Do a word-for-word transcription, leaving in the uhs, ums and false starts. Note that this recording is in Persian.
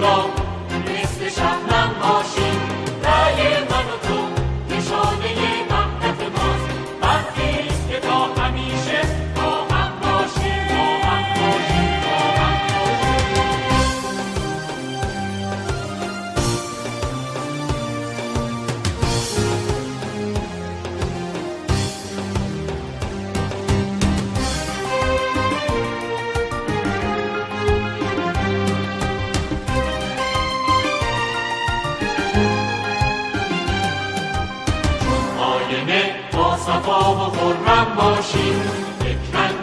را مثل شبنم باشیم. رأی من و تو نشانه وحدت ماست. وقتی است که تا همیشه با هم باشیم، با هم باشیم، با هم آینه با صفا و خرم باشیم. یک رنگ